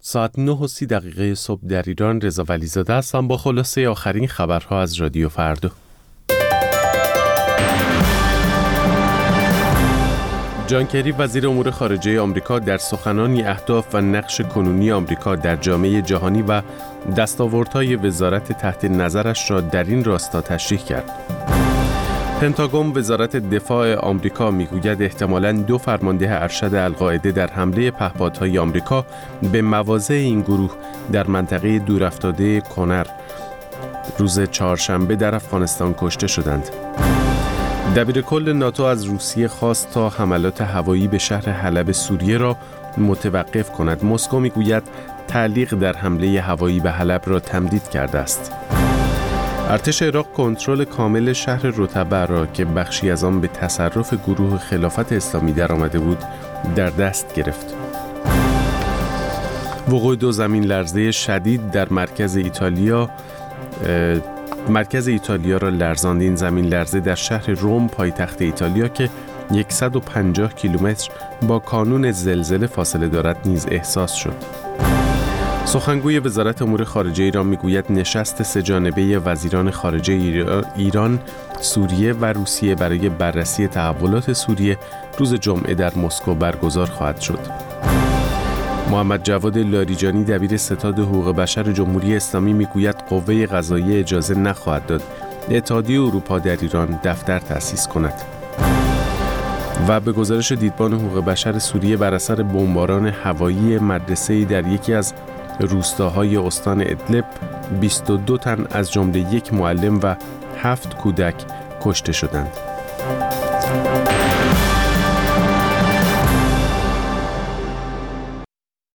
ساعت 9:30 صبح در ایران. رضا ولیزاده هستم با خلاصه آخرین خبرها از رادیو فردا. جان کری وزیر امور خارجه آمریکا در سخنانی اهداف و نقش کنونی آمریکا در جامعه جهانی و دستاوردهای وزارت تحت نظرش را در این راستا تشریح کرد. پنتاگون وزارت دفاع آمریکا میگوید احتمالاً 2 فرمانده ارشد القاعده در حمله پهپادهای آمریکا به مواضع این گروه در منطقه دورافتاده کنر روز چهارشنبه در افغانستان کشته شدند. دبیرکل ناتو از روسیه خواست تا حملات هوایی به شهر حلب سوریه را متوقف کند. مسکو میگوید تعلیق در حمله هوایی به حلب را تمدید کرده است. ارتش عراق کنترل کامل شهر رطبه را که بخشی از آن به تصرف گروه خلافت اسلامی درآمده بود در دست گرفت. وقوع 2 زمین لرزه شدید در مرکز ایتالیا را لرزاند. این زمین لرزه در شهر روم پایتخت ایتالیا که 150 کیلومتر با کانون زلزله فاصله دارد نیز احساس شد. سخنگوی وزارت امور خارجه ایران میگوید نشست 3 جانبه وزیران خارجه ایران، سوریه و روسیه برای بررسی تحولات سوریه روز جمعه در مسکو برگزار خواهد شد. محمد جواد لاریجانی دبیر ستاد حقوق بشر جمهوری اسلامی میگوید قوه قضاییه اجازه نخواهد داد اتحادیه اروپا در ایران دفتر تأسیس کند. و به گزارش دیدبان حقوق بشر سوریه بر اثر بمباران هوایی مدرسه‌ای در یکی از روستاهای استان ادلب 22 تن از جمله 1 معلم و 7 کودک کشته شدند.